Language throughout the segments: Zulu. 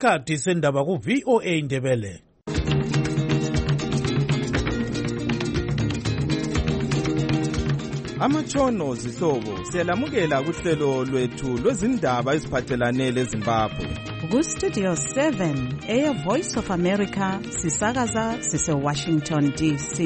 Isikhathi sendaba ku VOA Ndebele. Amatshono zihlobo siyalamukela kuhlelo lwethu lwezindaba eziphathelane leZimbabwe. Ku Studio 7 Air Voice of America sisakaza sise Washington DC.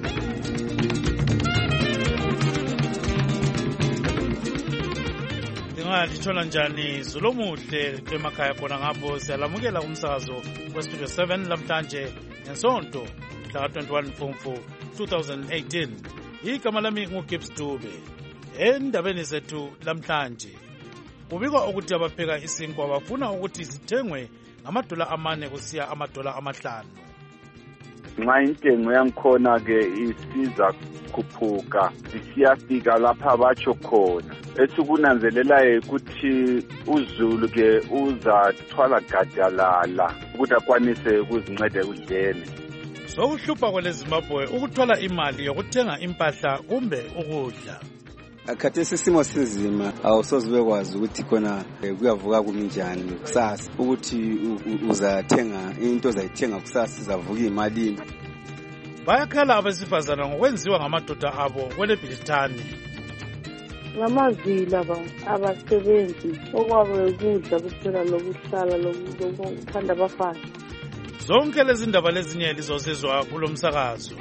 Lithola njani Zulumuhle emakhaya khona ngapho siyalamukela umsakazo we Studio 7 lamhlanje ngesonto mhla 21 Mfumfu 2018. Igama lami nguGibbs Dube. Endabeni zethu lamhlanje kubikwa ukuthi abapheka isinkwa bafuna ukuthi sithengwe $4 kusiya $5. Nxa intengo yangikhona ke isiza khuphuka siyafika lapha batsho khona esikunanzelelayo ukuthi uZulu ke uzathwala gadalala ukuthi akwanise ukuzinceda ekudleni. Sokuhlupha kweleZimbabwe ukuthola imali yokuthenga impahla kumbe ukudla. Akhathesi isimo sizima awusoze bekwazi ukuthi khona kuyavuka kuminjani kusasa ukuthi uzathenga into ozayithenga kusasa izavuka imalini. Bayakhala abesifazana ngokwenziwa ngamadoda abo kweleBrithani. Ngamavila abasebenzi okwabo ukudla kuphela lokuhlala lokuthanda abafana. Zonke lezi ndaba lezinye lizosizwa kulo msakazo.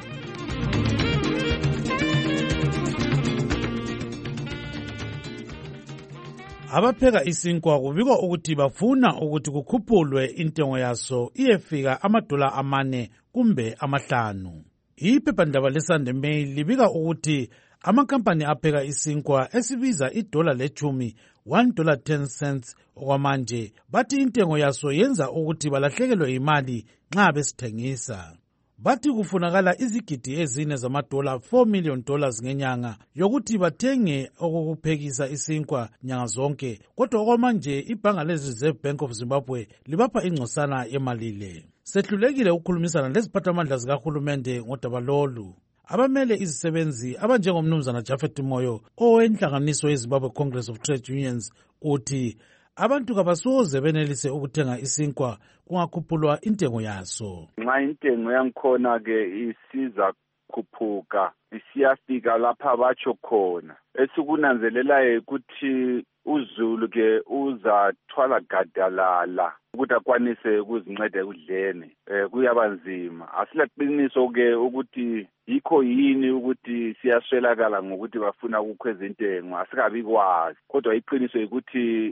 Abapheka isinkwa kubikwa ukuthi bafuna ukuthi kukhuphulwe intengo yaso iyefika $4 kumbe $5. Iphephandaba leSunday Mail libika ukuthi amakampani apheka isinkwa esibiza $10 $1.10 okwamanje bathi intengo yaso yenza ukuthi balahlekelwe imali nxa besithengisa. Bathi kufunakala izigidi ezine $4 million ngenyanga yokuthi bathenge okokuphekisa isinkwa nyanga zonke, kodwa okwamanje ibhanga leReserve Bank of Zimbabwe libapha ingcosana yemali le. Sehlulekile ukukhulumisana leziphathamandla zikahulumende ngodaba lolu. Abamele izisebenzi abanjengomnumzana Japhet Moyo owenhlanganiso yeZimbabwe Congress of Trade Unions uthi abantu kabasoze benelise ukuthenga isinkwa kungakhuphulwa intengo yaso. Nxa intengo yangikhona ke isiza khuphuka siyafika lapha batsho khona esikunanzelelayo ukuthi uZulu ke uzathwala gadalala ukuthi akwanise ukuzinceda ekudleni. Kuyabanzima asilaqiniso ke ukuthi yikho yini ukuthi siyaswelakala ngokuthi bafuna ukukhweza intengo asikabi kwazi, kodwa iqiniso ukuthi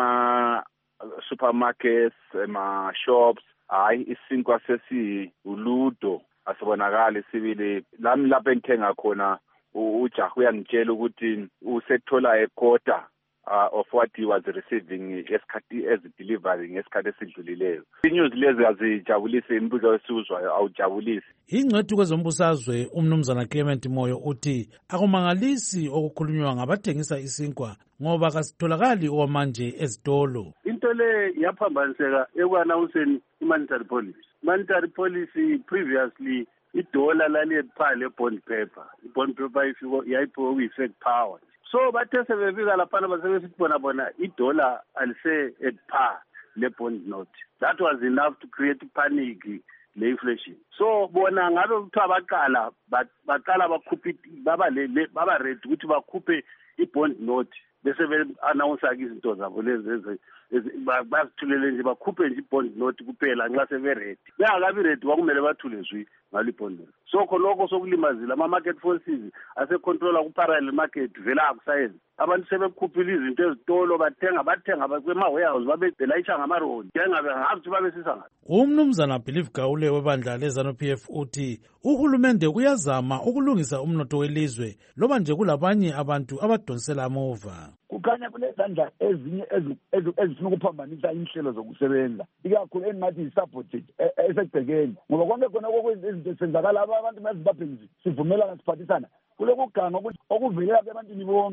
supermarkets shops hayi isinkwa sesi uludo asibonakali sibili. Lami lapho engithenga khona ujaha uyangitshela ukuthi usethola ekota of what he was receiving as delivering ngesikhathi esidlulileyo. Inews lezi azijabulisi, imbuzo esizwayo awujabulisi. Ingcwethu kwezombusazwe umnumzana Clement Moyo uthi akumangalisi okukhulunywa ngabathengisa isinkwa ngoba kasitholakali okwamanje ezitolo. Into le yaphambaniseka ekwanawuseni monetary policy. Monetary policy previously idola laliyephala bond paper. Bond paper yayiphiwe kwi-effect power. So bathe sebefika laphana basebesithi bona idola alise at par le bond note. That was enough to create panic le inflation. So bona ngabe kuthiwa baqala bakhuphe baba ready ukuthi bakhuphe i-bond note bese be-announce izinto zabo lezi bazithulele nje bakhuphe nje i-bond note kuphela nxa sebe-ready. Bengakabi ready kwakumele bathule zwi ngalo i-bond note. So khonokho sokulimazile ama-market forces asecontrola ku-parallel market vela akusayenza. Abantu sebekhuphile izinto ezitolo bathenga kwema-warehouse babelayisha ngamaroli ngathi babesisa ngathi. Umnumzana Believe Gawule webandla leZANU-PF uthi uhulumende uyazama ukulungisa umnotho welizwe loba nje kulabanye abantu abadonsela amova. Kukhanya kulezandla ezinye ezifuna ukuphambanisa inhlelo zokusebenza ikakhulu engathi yi-sabotage esegcekeni ngoba konke khona okwezinto senzakala abantu beZimbabwe sivumelana siphathisana kulokuganga okuvelela ebantwini bonke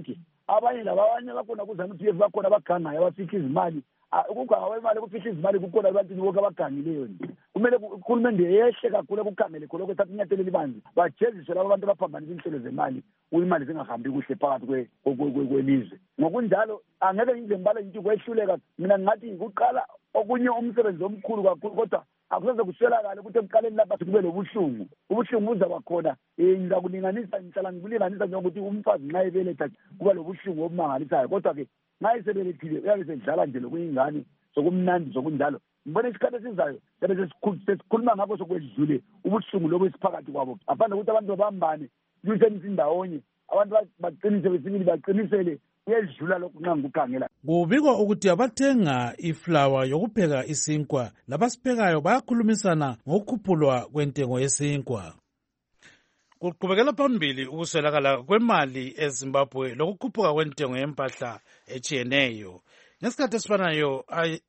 abanye bakhona kuZANU-PF bakhona abagangayo abafihla izimali. Ukuganga kwemali ukufihla izimali kukhona ebantwini bonke abagangileyo nje. Kumele uhulumende yehle kakhulu ekukhangele khona ukuthatha inyathelo elibanzi bajeziswe labo bantu abaphambanisa inhlelo zemali imali zingahambi kuhle phakathi kwelizwe. Ngokunjalo angeke ngize ngibale nje kwehluleka mina ngathi kuqala okunye umsebenzi omkhulu kakhulu kodwa akusenze kuswelakala ukuthi ekuqaleni lapha kube lobuhlungu. Ubuhlungu buzaba khona ngizakulinganisa ngikulinganisa njengokuthi umfazi nxa ebeletha kuba lobuhlungu obumangalisayo kodwa ke nxa esebelethile uyabe sedlala nje lokuyingane sokumnandi sokunjalo. Ngibona isikhathi esizayo sesikhuluma ngakho sokwedlule ubuhlungu lobu esiphakathi kwabo. Afana ukuthi abantu babambane ndawonye abantu baqinise besibili baqinisele uyedlula lokhu nxa ngikukhangela. Kubikwa ukuthi abathenga iflawa yokupheka isinkwa labasiphekayo bayakhulumisana ngokukhuphulwa kwentengo yesinkwa. Kuqhubekela phambili ukuswelakala kwemali eZimbabwe lokukhuphuka kwentengo yempahla etshiyeneyo. Ngesikhathi esifanayo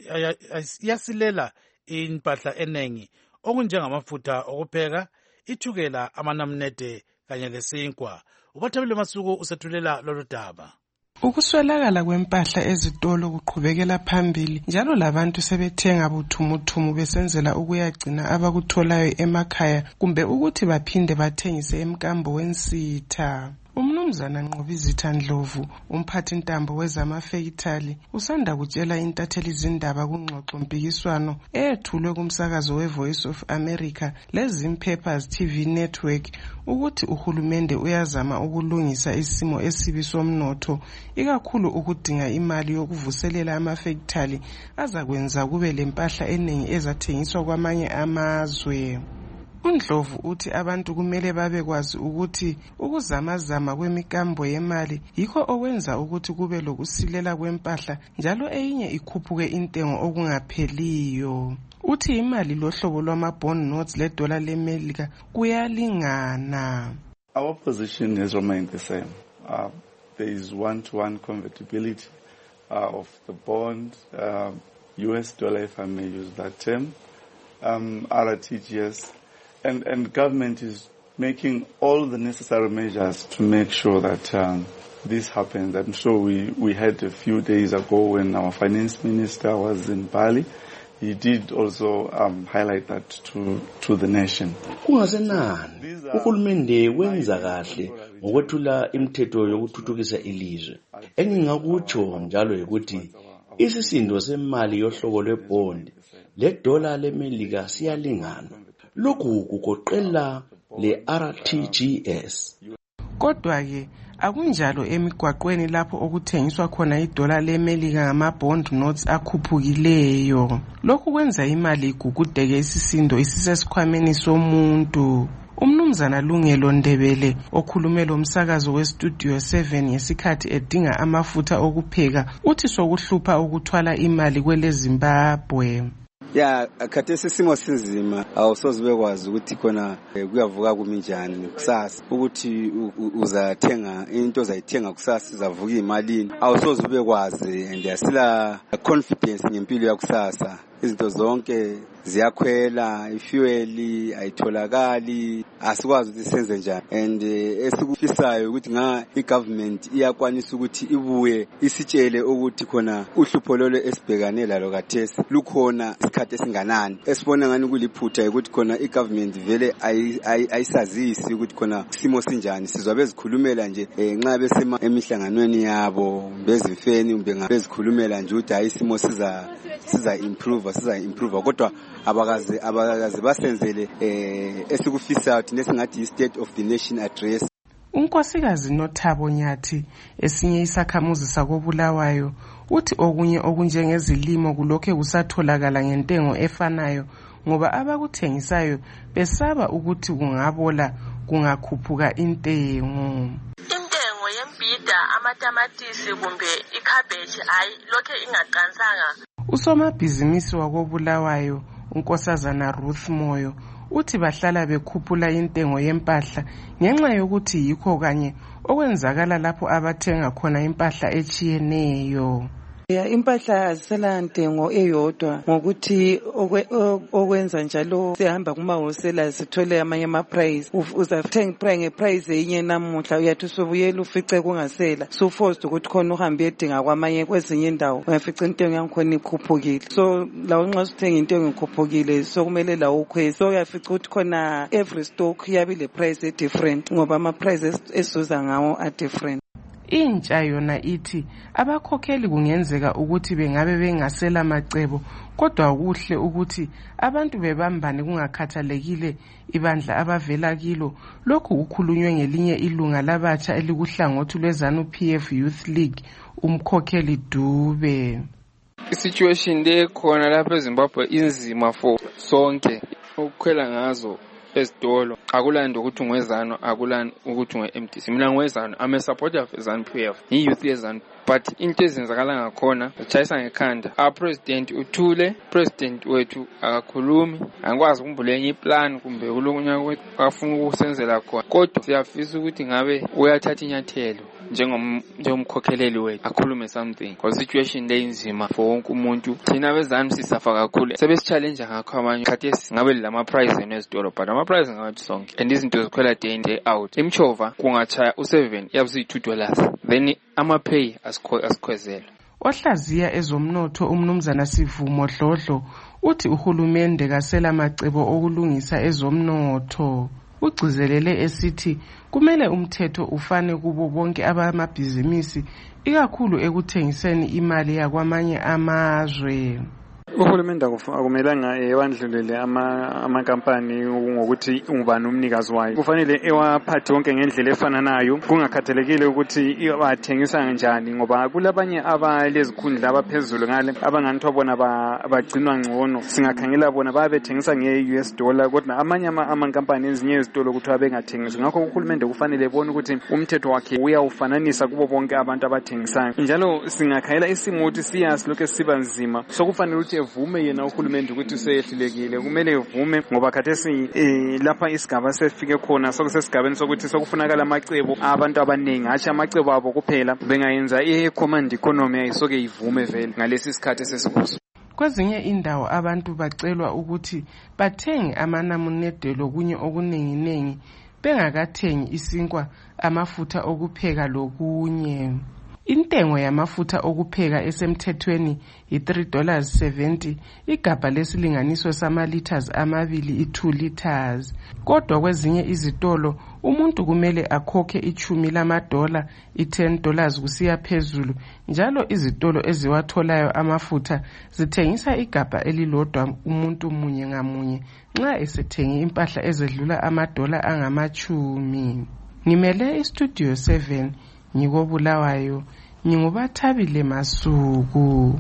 iyasilela impahla enengi okunjengamafutha okupheka, ithukela, amanamunede kanye lesinkwa. Ubathabile Masuku usethulela lolu daba. Ukuswelakala kwempahla ezitolo kuqhubekela phambili njalo labantu sebethenga buthumuthumu besenzela ukuyagcina abakutholayo emakhaya kumbe ukuthi baphinde bathengise emkambo wensitha. Umnumzana Nqobizitha Ndlovu, umphathi ntambo wezamafekithali, usanda kutshela intatheli zindaba kungxoxo mpikiswano eyethulwe kumsakazo weVoice of America leZim Papers TV network ukuthi uhulumende uyazama ukulungisa isimo esibi somnotho, ikakhulu ukudinga imali yokuvuselela amafekithali azakwenza kube lempahla eningi ezathengiswa kwamanye amazwe. UNdlovu uthi abantu kumele babekwazi ukuthi ukuzamazama kwemikambo yemali yikho okwenza ukuthi kube lokusilela kwempahla njalo eyinye ikhuphuke intengo okungapheliyo. Uthi imali lohlobo lwama-bond notes ledola leMelika kuyalingana. Our position has remained the same. There is one-to-one convertibility of the bond, US dollar, if I may use that term, RTGS. And government is making all the necessary measures to make sure that this happens. I'm sure we had a few days ago when our finance minister was in Bali. He did also highlight that to the nation. Kungasenani uhulumende wenza kahle ngokwethula imithetho yokuthuthukisa ilizwe. Engingakutsho njalo ukuthi isisindo semali yohlobo lwebond ledola leMelika siyalingana. Lokhu kugoqela le-RTGS. Kodwa-ke akunjalo emigwaqweni lapho okuthengiswa khona idola leMelika ngama-bond notes akhuphukileyo. Lokhu kwenza imali igugudeke isisindo isisesikhwameni somuntu. Umnumzana Lungelo Ndebele okhulume lo msakazo weStudio 7 ngesikhathi edinga amafutha okupheka uthi sokuhlupha ukuthwala imali kwele Zimbabwe. Ya khathesi isimo sinzima awusoze bekwazi ukuthi khona kuyavuka kuminjani kusasa ukuthi uzathenga into ozayithenga kusasa izavuka imalini awusoze bekwazi and yasila confidence ngempilo yakusasa. Izinto zonke ziyakhwela, ifuel ayitholakali, asikwazi ukuthi senze njani. And esikufisayo ukuthi igovernment iyakwanisa ukuthi ibuye isitshele ukuthi khona uhlupho lolo esibhekane lalo kathesi lukhona isikhathi esinganani. Esibona ngani kuliphutha ukuthi khona igovernment vele ayisazisi ukuthi khona isimo sinjani. Sizwa bezikhulumela nje nxa besema emihlanganweni yabo bezifeni bezikhulumela nje ukuthi hayi isimo siza improve kodwa abakaze basenzele esikufisayo thina singathi i-State of the Nation address. Unkosikazi Nothabo Nyathi esinye isakhamuzi sakoBulawayo uthi okunye okunjengezilimo kulokho kusatholakala ngentengo efanayo ngoba abakuthengisayo besaba ukuthi kungabola kungakhuphuka intengo. Intengo yembida, amatamatisi kumbe ikhabeji hayi lokho ingaqansanga. Usomabhizinisi wakoBulawayo unkosazana Ruth Moyo uthi bahlala bekhuphula intengo yempahla ngenxa yokuthi yikho kanye okwenzakala lapho abathenga khona impahla echiyeneyo. Impahla azisela ntengo eyodwa ngokuthi okwenza njalo sihamba kumahosela sithole amanye ama-price. Uzathenga ngeprice enye namuhla uyathi usubuyela ufice kungasela. So forced ukuthi khona uhambe edinga kwamanye kwezinye indawo. Uyafica intengo yankhona ikhuphukile. So lawo nxa usithenga intengo ikhuphukile so kumele lawo ukhweze. So uyafica ukuthi khona every stock yabe le price different ngoba ama-prices esuza ngawo are different. Intsha yona ithi abakhokheli kungenzeka ukuthi bengabe bengasela macebo kodwa kuhle ukuthi abantu bebambane kungakhathalekile ibandla abavela kilo. Lokhu kukhulunywe ngelinye ilunga labatsha elikuhlangothi lweZANU-PF Youth League umkhokheli Dube. Situation le khona lapha eZimbabwe inzima for sonke ukukhwela ngazo esitolo. Akulandi ukuthi ungwezano, akulandi ukuthi ungwe-MDC. Mina ngwezano, I'm a supporter of ZANU-PF, i-youth yeZANU. But into ezenzakala ngakhona utshayisa ngekhanda. Our president uthule, president wethu akakhulumi, angikwazi ukumbula enye iplan kumbe kulunye afuna ukusenzela khona. Kodwa siyafisa ukuthi ngabe uyathatha inyathelo njengomkhokheleli wethu akhulume something because situation le inzima for wonke umuntu. Thina beZANU sisafa kakhulu, sebesichallenge ngakho amanye khathesi ngabe lama price ezitolo, but ama price ngawathi sonke and izinto zikhwela day in day out. Imchova kungatshaya u7 yabusi $2, then ama pay asikhwezela. Ohlaziya ezomnotho umnumzana Sivumo Dlodlo uthi uhulumende kasela macebo okulungisa ezomnotho. Ugcizelele esithi kumele umthetho ufane kubo bonke abamabhizinisi ikakhulu ekuthengiseni imali yakwamanye amazwe. Uhulumende akumelanga ewandlulele amakampani ngokuthi ungubani umnikazi wayo. Kufanele ewaphathe wonke ngendlela efananayo kungakhathalekile ukuthi bathengisa kanjani ngoba kulabanye abalezikhundla abaphezulu ngale abanganthi bona bagcinwa ngcono. Singakhangela bona babethengisa nge-US dollar kodwa amanye amakampani ezinye izitolo ukuthi abengathengisi. Ngakho uhulumende kufanele ebone ukuthi umthetho wakhe uyawufananisa kubo bonke abantu abathengisayo. Njalo singakhayela isimo ukuthi siyasi lokho siba nzima. So kufanele ukuthi evume yena uhulumende ukuthi useyehlulekile. Kumele evume ngoba khathesi lapha isigaba sefike khona sokusesigabeni sokuthi sokufunakala amacebo abantu abaningi acha amacebo abo kuphela bengayenza i-command economy ayisoke ivume vele ngalesi sikhathi sesikuso. Kwezinye indawo abantu bacelwa ukuthi bathenge amanamunedelo kunye okuningi bengakathengi isinkwa, amafutha okupheka lokunye. Intengo yamafutha okupheka esemthethweni $3.70, igabha lesilinganiso sama-liters amabili i2 liters. Kodwa kwezinye izitolo umuntu kumele akhokhe $10 $10 kusiya phezulu. Njalo izitolo eziwatholayo amafutha zithengisa igabha elilodwa umuntu munye ngamunye nxa esethenge impahla ezedlula $10 angama-10. Ngimele iStudio 7 ngikobulawayo, ngingubathabile Masuku.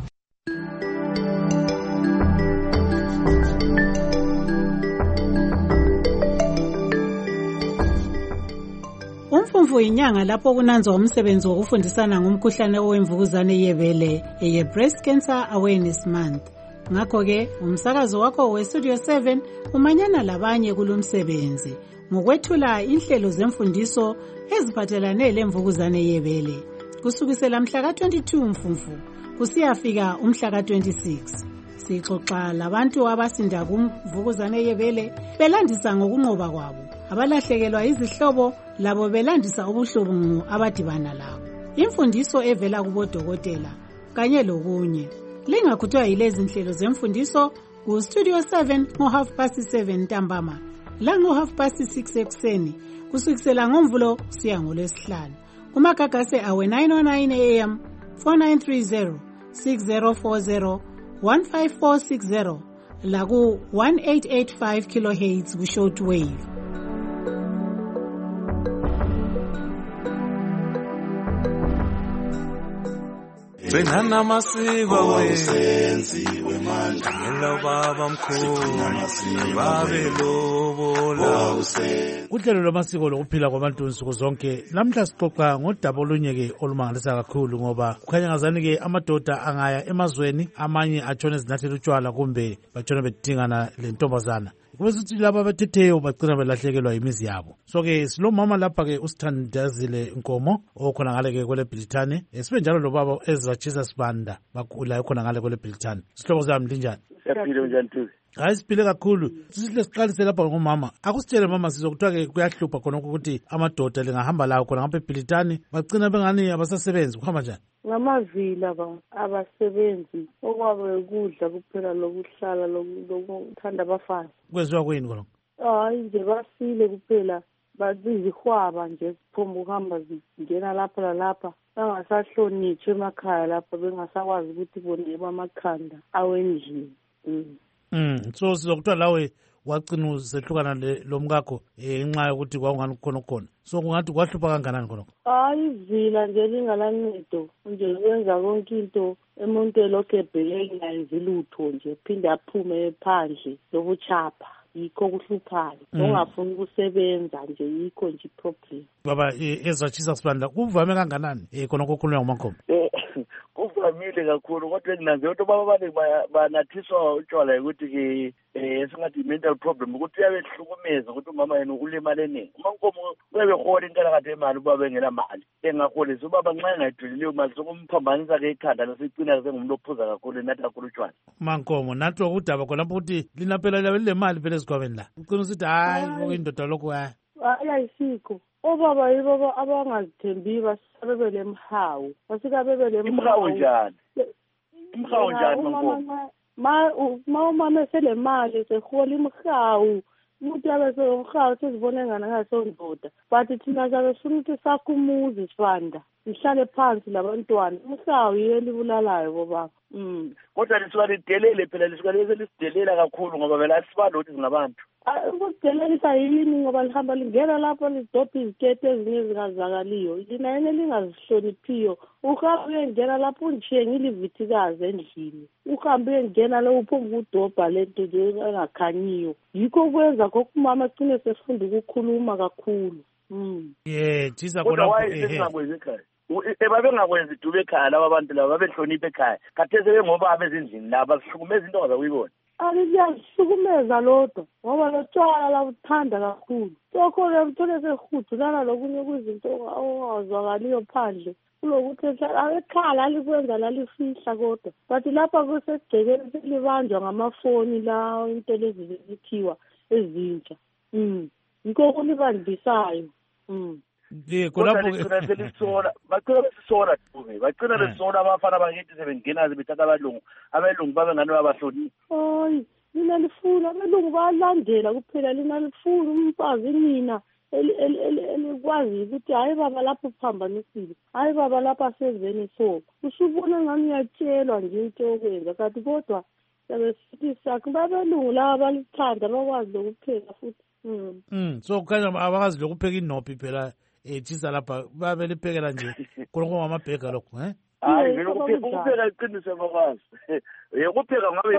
Umfumfu inyanga lapho kunanzwa umsebenzi wokufundisana ngomkhuhlane owemvukuzane yebele eye-Breast Cancer Awareness Month. Ngakho-ke umsakazo wakho weStudio 7 umanyana labanye kulumsebenzi ngokwethula inhlelo zemfundiso eziphathelane lemvukuzane yebele kusukisela mhla ka-22 Mfumfu kusiyafika umhla ka-26. Sixoxa labantu abasinda kumvukuzane yebele belandisa ngokunqoba kwabo, abalahlekelwa izihlobo labo belandisa ubuhlungu abadibana labo, imfundiso evela kubodokotela kanye lokunye. Lingakhuthwa yilezi nhlelo zemfundiso kuStudio 7 ngo-7:30 ntambama la ngo-6:30 ekuseni kusukisela ngoMvulo siya ngoLwesihlanu. Kumagagase awe 909 AM 4930 6040 15460 la ku 1885 kHz ku shortwave. Gcinana amasiko wenziwe manje ngelo baba mkhulu babelobola. Uhlelo lwamasiko lokuphila kwabantu nsuku zonke namhla sixoxa ngodaba olunyeke olumangalisa kakhulu ngoba kukhanya ngazani-ke amadoda angaya emazweni amanye atshone zinathela utshwala kumbe batshone bedingana lentombazana kube sithi laba abathetheyo bagcina belahlekelwa imizi yabo. So-ke silomama lapha-ke uSithandazile Nkomo okhona ngale-ke kwele Bhilithane, sibe njalo lobaba Ezra Jesus Banda bagula khona ngale kwele Bhilithane. Sihlobo zami linjani? Siyaphila njani Thusi? Hayi siphile kakhulu. Sihle siqalise lapha ngomama. Akusitshele mama sizokuthiwa-ke kuyahlupha khona ukuthi amadoda lingahamba lawo khona ngapha eBhilithane bagcina bengani abasasebenzi, kuhamba njani? Ngamavila abasebenzi okwabe ukudla kuphela lokuhlala lokuthanda abafazi. Kwenziwa kuyini khona? Hayi nje basile kuphela bazizihwaba nje ziphomba ukuhamba zingena lapha lalapha bangasahlonitshwa emakhaya lapha bengasakwazi ukuthi boneba amakhanda awendlini. So sizokuthiwa lawe wagcina usehlukana lomkakho ngenxa yokuthi kwakungani khona. So kungathi kwahlupha kanganani khona? Hayi ivila nje lingalancedo nje kwenza konke into umuntu elokhu ebheke ngayenzi lutho nje phinde aphume phandle lokuchapha. Yikho kuhluphayo ongafuni ukusebenza nje yikho nje problem. Baba Ezra Jesus Banda kuvame kanganani khona kokhulunywa ngoMakhombe? Kuvamile kakhulu kodwa nginanze ukuthi baba abaningi banathiswa utshwala ukuthi ke esingathi mental problem ukuthi uyabehlukumeza ukuthi umama yena ulimala eningi. uMakhombe uyabehola inkalakatha emali ubaba engela mali engaholisa ubaba nxa engayidulile imali sokumphambanisa ke ikhanda lasicina sengumntu ophuza kakhulu enathi kakhulu utshwala. Makhombe nathi okudaba khona lapho ukuthi lina phela le mali phela esikwabeni la ucina usithi hayi okuyindoda lokho hayi ayisikho. Obaba yibo abangazithembi basabebele mhawu. Basika bebele mhawu njani? Mhawu njani Makhombe? Umama sele mali sehola imhawu. Umuntu yabesemhawu sizibone ngana ngasondoda. But thina zabe sifuna ukuthi sakho umuzi sifanda. Sihlale phansi labantwana. Umhawu yeli bulalayo baba. Kodwa lisuka lidelele phela lisuka lesidelela kakhulu ngoba vela sibalo ukuthi singabantu. Ukudelelisa yini ngoba lihamba lingena lapho lidobha izikete ezinye ezingazakaliyo. Lina yena lingazihloniphiyo. Uhambe uyengena lapho unjhiye ngilivithikazi endlini. Uhambe uyengena lo uphumba udobha lento nje engakhanyiyo. Yikho kwenza kokumama agcine sefunda ukukhuluma kakhulu. Tisa khona babengakwenzi idube ekhaya laba bantu laba babehlonipha ekhaya khathesi bengobaba ezindlini laba sihlukumeza into ngazakuyibona. Aliyahlukumeza lodwa ngoba lotshwala labuthanda kakhulu. Sokho-ke uthole sehudulana lokunye kuzinto ongazwakaliyo phandle kulokuthi ekhaya lalikwenza lalifihla kodwa but lapha kusegcekeni selibanjwa ngamafoni la into lezi zithiwa ezintsha. Yikho kulibambisayo. Bagcina besisola Dube, bagcina besola abafana bakithi sebengena bethatha abelungu babe ngani babahloniphi. Hayi mina lifuna abelungu bayalandela kuphela lina lifuna umfazi mina elikwazi ukuthi hayi baba lapho uphambanisile, hayi baba lapha sezeni so usubona ngami uyatshelwa nje into yokwenza kanti kodwa yabe sithi sakho babelungu laba balithanda bakwazi lokupheka futhi. So kukhanya abakazi lokupheka inophi phela tshisa lapha babeliphekela nje khona ngamabhega lokho hayi vele ukupheka iqiniso bakwazi ukupheka ngabe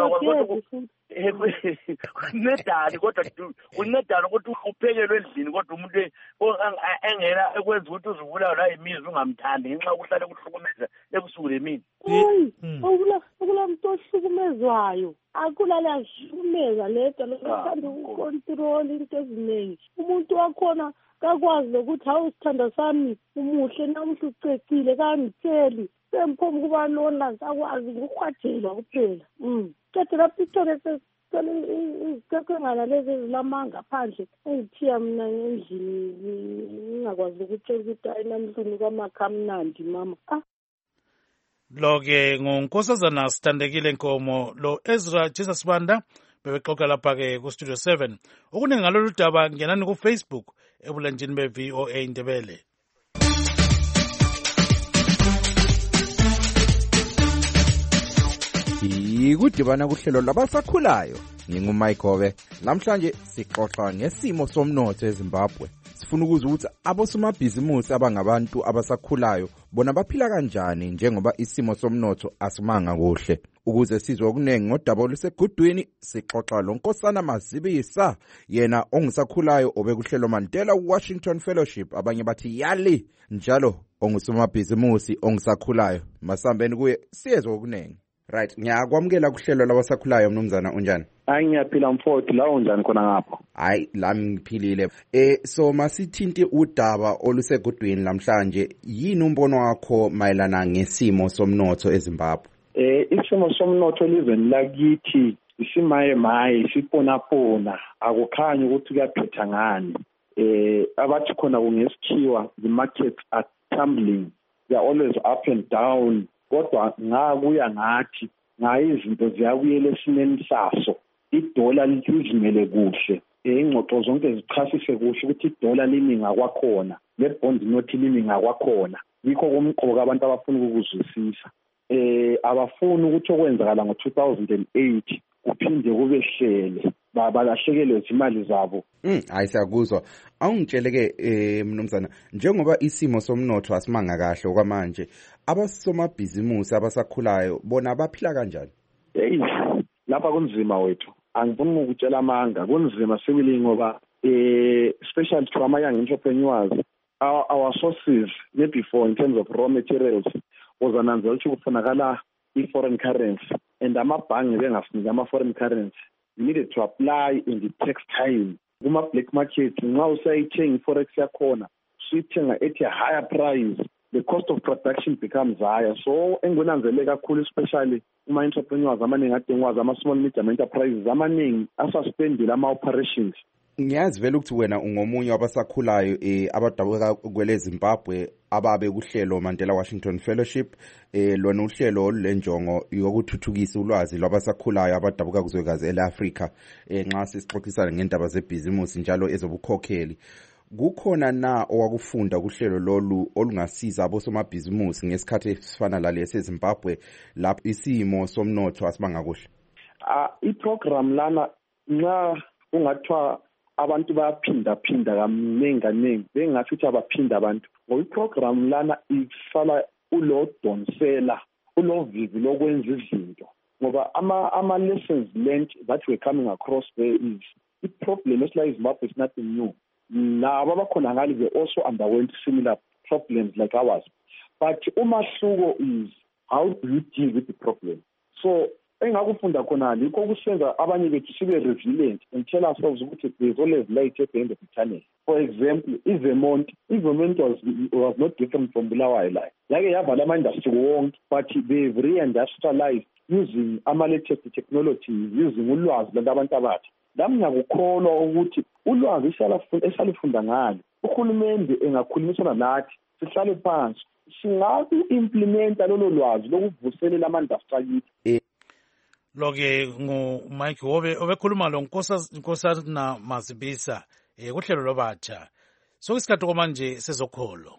kuncedani kodwa kuncedani ukuthi uphekelwe endlini kodwa umuntu engena ekwenza ukuthi uzibulawe la yimizi ungamthandi ngenxa yokuhlale kuhlukumeza ebusuku lemini. Okula muntu ohlukumezwayo akulala ahlukumeza ledwa lokuthanda ukukontrol into eziningi. Umuntu wakhona kakwazi lokuthi hawu sithanda sami umuhle namuhla ucecile kangitheli semphoma kuba lona akwazi ukukhwathela kuphela. Kodwa lapho ithole izikekengana lezi ezilamanga phandle engithiya mina endlini ngingakwazi ukutshela ukuthi ayinamhluni kamakha mnandi mama. Lo-ke ngunkosazana Sithandekile Nkomo lo Ezra Jesus Banda bebexoxa lapha-ke kuStudio 7. Okuningi ngalolu daba ngenani kuFacebook ebulenjini be-VOA Ndebele. Yikudibana kuhlelo labasakhulayo. NginguMayigobe. Namhlanje sixoxa ngesimo somnotho eZimbabwe. Sifuna ukuzwa ukuthi abosomabhizimusi abangabantu abasakhulayo bona baphila kanjani njengoba isimo somnotho asimanga kuhle. Ukuze sizwe okunengi ngodaba olusegudwini sixoxa loNkosana Mazibisa yena ongusakhulayo obekuhlelo Mandela Washington Fellowship abanye bathi yali njalo ongusomabhizimusi ongusakhulayo. Masambeni kuye siyezwe okunengi. Right, ngiyakwamukela kuhlelo labasakhulayo mnumzana unjani? Ngiyaphila mfowethu, la unjani khona ngapha? Hayi, lami ngiphilile. So masithinte udaba olusegudwini namhlanje, yini umbono wakho mayelana ngesimo somnotho eZimbabwe? Isimo somnotho elizweni lakithi isimaye siponapona, akukhanyi ukuthi kuyaphetha ngani. Abathi khona kungesikhiwa, the markets are tumbling, they are always up and down. Kodwa ngakuya ngathi izinto ziyabuyela esimeni saso, idola lizimele kuhle, ingxoxo zonke zichasise kuhle ukuthi idola limi ngakwakhona, lebond note limi ngakwakhona. Yikho kumqoka abantu abafuna ukuzwisisa. Abafuni ukuthi okwenzakala ngo-2008 kuphinde kubehlele, balahlekelwe izimali zabo. Hayi siyakuzwa. Awungitsheleke mnumzana, njengoba isimo somnotho asimanga kahle okwamanje, abasomabhizimusi abasakhulayo bona baphila kanjani? Lapha kunzima wethu. Angifuni ukutshela amanga, kunzima sibili ngoba especially to ama-young entrepreneurs, our sources before in terms of raw materials uzananzela ukuthi kufunakala i-foreign currency, and amabhange bengasiniki ama-foreign currency. You needed to apply in the tax time. Kuma-black market, nxa usayithenga i-forex yakhona, suyithenga at a higher price, the cost of production becomes higher. So engunanzele kakhulu, especially uma-entrepreneurs amaningi adengwazi, ama-small medium enterprises amaningi asuspendile ama-operations. Ngiyazi vele ukuthi wena ungomunye wabasakhulayo abadabuka kwele Zimbabwe ababe kuhlelo Mandela Washington Fellowship, lona uhlelo olulenjongo yokuthuthukisa ulwazi lwabasakhulayo abadabuka kuzwekazi ele-Afrika, nxa sisixoxisana ngendaba zebhizimusi njalo ezobukhokheli. Kukhona na owakufunda kuhlelo lolu olungasiza abosomabhizimusi ngesikhathi esifana lalesi eZimbabwe lapho isimo somnotho asimanga kuhle? I-program lana nxa ungathiwa abantu bayaphinda kaningi bengathi ukuthi abaphinda abantu, ngoba i-program lana ifala ulodonsela, ulovivi lokwenza izinto, ngoba ama-lessons learned that were coming across there is i-problem esila eZimbabwe is nothing new. Laba abakhona ngale they also underwent similar problems like ours, but umahluko is how do you deal with the problem. So engakufunda khona likho kusenza abanye bethu sibe resilient and tell ourselves ukuthi there is always light at the end of the tunnel. For example, Vermont was not different from Bulawayo. Yake yavala ama-industry wonke, but they've re-industrialized using ama-latest technology, using ulwazi lwabantu abatsha. Lami ngiyakukholwa ukuthi ulwazi esalifunda ngalo, uhulumende engakhulumisana nathi, sihlale phansi, singaku-implementa lolo lwazi lokuvuselela ama-industry akithi. Lo-ke ngu-Mike Hobe obekhuluma lo Nkosazana Mazibisa kuhlelo lwabatsha. Sokusikhathi kwamanje sezokholo.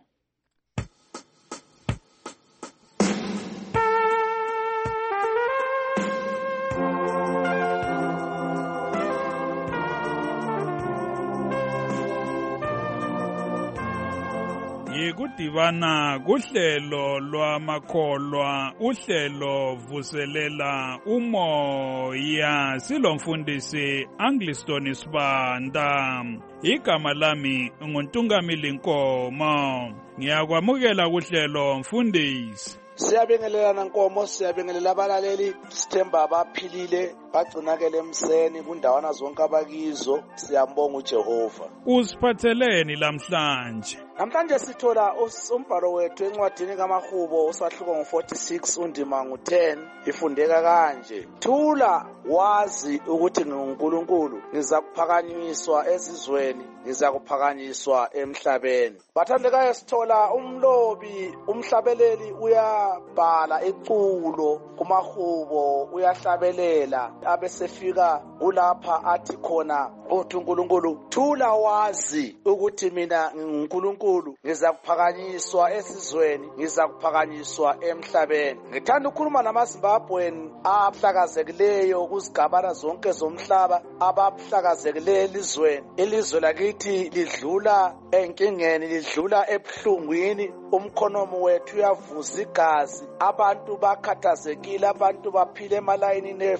Kudibana kuhlelo lwamakholwa, uhlelo vuselela umoya, silomfundisi Angliston Sibanda. Igama lami nguNtungamili Nkomo. Ngiyakwamukela kuhlelo mfundisi. Siyabingelelana Nkomo, siyabingelela abalaleli, sithemba abaphilile bagcinakele emseni kundawana zonke abakizo. Siyambonga uJehova. Usiphatheleni lamhlanje? Namhlanje sithola umbhalo wethu encwadini kaMahubo usahluko ngo-46 undima ngu-10 ifundeka kanje: thula wazi ukuthi nguNkulunkulu, ngiza kuphakanyiswa ezizweni, ngiza kuphakanyiswa emhlabeni. Bathandekayo, sithola umlobi umhlabeleli uyabhala iculo kuMahubo, uyahlabelela abesefika kulapha athi khona uthi uNkulunkulu, thula wazi ukuthi mina nguNkulunkulu, ngiza kuphakanyiswa esizweni, ngiza kuphakanyiswa emhlabeni. Ngithanda ukukhuluma namaZimbabweni abahlakazekileyo kuzigabana zonke zomhlaba, abahlakazekileyo elizweni. Ilizwe lakithi lidlula enkingeni, lidlula ebuhlungwini. Umkhonomo wethu uyavuza igazi, abantu bakhathazekile, abantu baphila emalayinini efuel.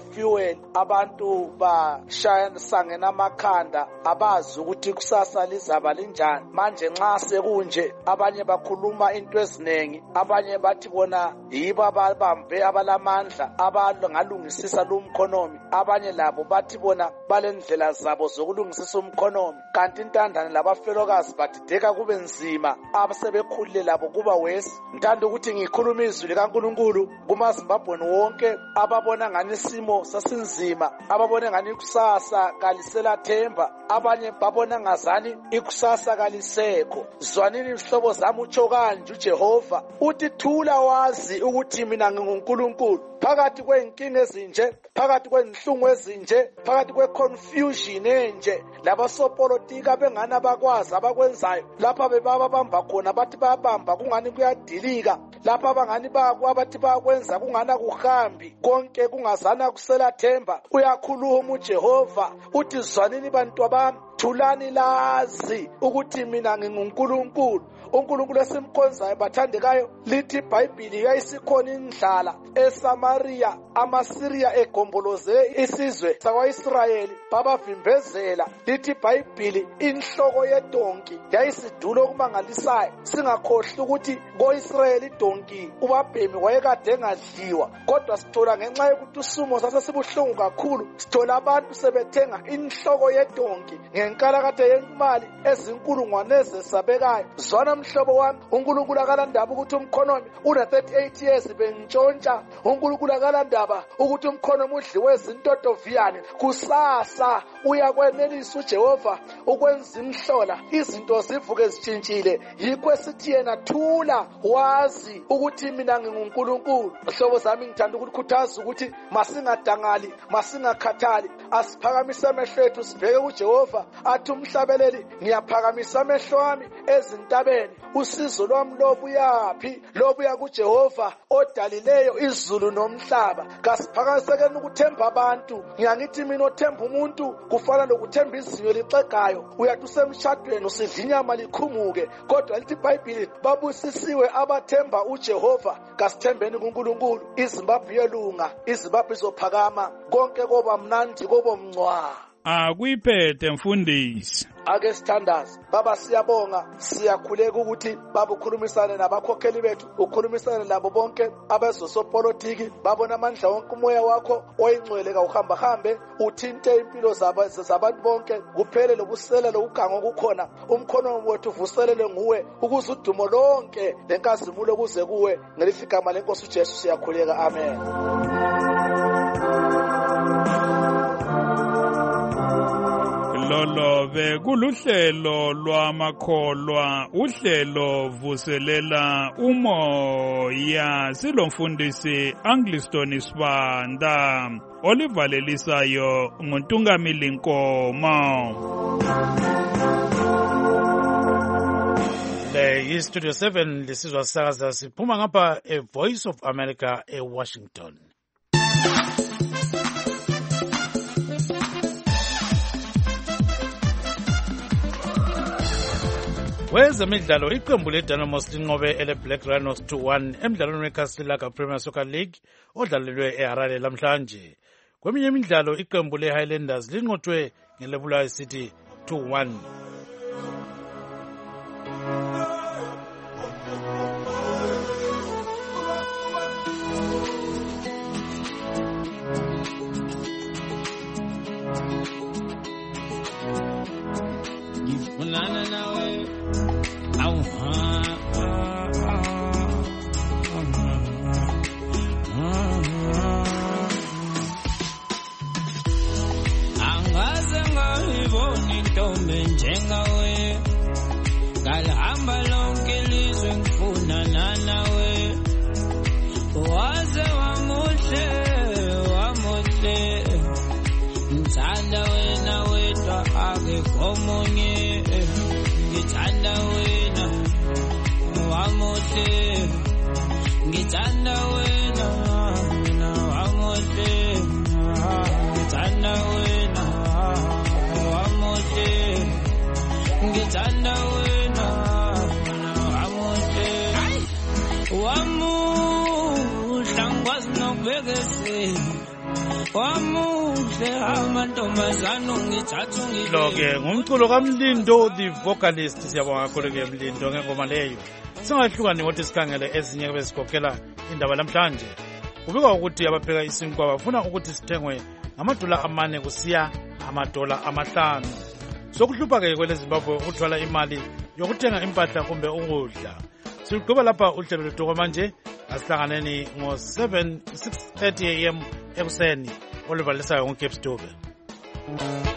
Israel abantu bashayana amakhanda abazi ukuthi kusasa lizaba linjani. Manje nxa sekunje abanye bakhuluma into eziningi, abanye bathi bona yibo ababambe abalamandla abangalungisisa lo mkhonomi, abanye labo bathi bona balendlela zabo zokulungisisa umkhonomi. Kanti intandane labafelokazi badideka kube nzima, abasebekhulile labo kuba wesi. Ngithanda ukuthi ngikhuluma izwi likaNkulunkulu kumaZimbabweni wonke ababona ngani isimo sasinzima, ababona ngani ikusasa kalisela themba, abanye babona ngazani ikusasa kalisekho. Zwanini mhlobo zami utsho kanje uJehova, uthi thula wazi ukuthi mina nginguNkulunkulu. Phakathi kwenkinga ezinje, phakathi kwenhlungu ezinje, phakathi kweconfusion enje, labasopolitika bengani abakwazi abakwenzayo, lapha bebabamba khona bathi bayabamba kungani kuyadilika, lapha abangani bathi bayakwenza kungana kuhambi, konke kungazana kusela themba. Uyakhuluma uJehova, uthi zwanini bantu bami, thulani lazi ukuthi mina nginguNkulunkulu. uNkulunkulu esimkhonzayo bathandekayo, lithi iBhayibhili yayisikhona indlala eSamaria, amaSiriya egombolozele isizwe sakwa-Israyeli babavimbezela. Lithi iBhayibhili inhloko yedonki yayisidulo okumangalisayo. Singakhohlwa ukuthi ko-Israyeli idonki ubabhemi wayekade engadliwa, kodwa sithola ngenxa yokuthi usumo sasesibuhlungu kakhulu, sithola abantu sebethenga inhloko yedonki ngenkalakatha yemali ezinkulungwane ezesabekayo. Zwana mhlobo wami, uNkulunkulu akalandaba ukuthi umkhonomi una 38 years bengitshontsha. uNkulunkulu akalandaba ukuthi umkhonomi udliwe zintotoviyane. Kusasa uyakwenelisa uJehova ukwenza imhlola, izinto zivuke zitshintshile. Yikho esithi yena thula wazi ukuthi mina nginguNkulunkulu. Mhlobo zami, ngithanda ukukhuthaza ukuthi masingadangali, masingakhathali, asiphakamise amehlo ethu sibheke kuJehova. Athi umhlabeleli, ngiyaphakamisa amehlo ami ezintabeni, usizo lwami lobuyaphi? Lobuya kuJehova odalileyo izulu nomhlaba. Kasiphakamisekeni ukuthemba abantu. Ngiyangithi mina othemba umuntu kufana nokuthemba izinyo lixegayo. Uyathi usemshadweni usidla inyama likhumuke, kodwa lithi iBhayibhili babusisiwe abathemba uJehova. Kasithembeni kuNkulunkulu. iZimbabwe yelunga, iZimbabwe izophakama, konke koba mnandi koba mncwa. Akuyiphethe mfundisi. Ake sithandaze. Baba, siyabonga, siyakhuleka ukuthi baba ukhulumisane nabakhokheli bethu, ukhulumisane labo bonke abezosopolitiki, babona amandla wonke umoya wakho oyingcwele kawuhamba hambe, uthinte impilo zabantu bonke, kuphele lobusela lokugango kukhona. Umkhono wethu uvuselele nguwe, ukuze udumo lonke lenkazimulo kuze kuwe. Ngelifigama lenkosi uJesu siyakhuleka. Amen. Lolo bekuluhlelo lwamakholwa, uhlelo vuselela umoya. Silomfundisi Angliston Sibanda, olivalelisayo nguNtungamili Nkomo. Le Studio 7 lisizwa sakaza siphuma ngapha Voice of America eWashington. Wezemidlalo, iqembu leDynamos linqobe eleBlack Rhinos 2-1 emdlalweni weCasablanca Premier Soccer League odlalelwe eHarare lamhlanje. Kweminye imidlalo, iqembu leHighlanders linqotshwe ngeLebulayi City 2-1. Njengawe kalihamba lonke ilizwe ngifuna nawe, waze wamuhle ngithanda wena wedwa akekho omunye, ngithanda wena wamuhle, ngithanda wena wamuhle, ngithanda wena wamuhle, ngithanda wena wamuhle, wamuhla ngikwazi nokubekezela, wamuhla lo-ke ngumculo kaMlindo the vocalist. Siyabonga kakhulu-ke Mlindo ngengoma leyo. Singahlukani ngokuthi sikhangele ezinye besigokela indaba namhlanje. Kubikwa ukuthi abapheka isinkwa bafuna ukuthi sithengwe ngamadola 4 kusiya amadola 5. Sokuhlupha-ke kwele Zimbabwe ukuthwala imali yokuthenga impahla kumbe ukudla. Sigqiba lapha uhlelo lwethu manje. Asihlanganeni ngo-6:30 AM ekuseni oluvalisayo nguCape Stube.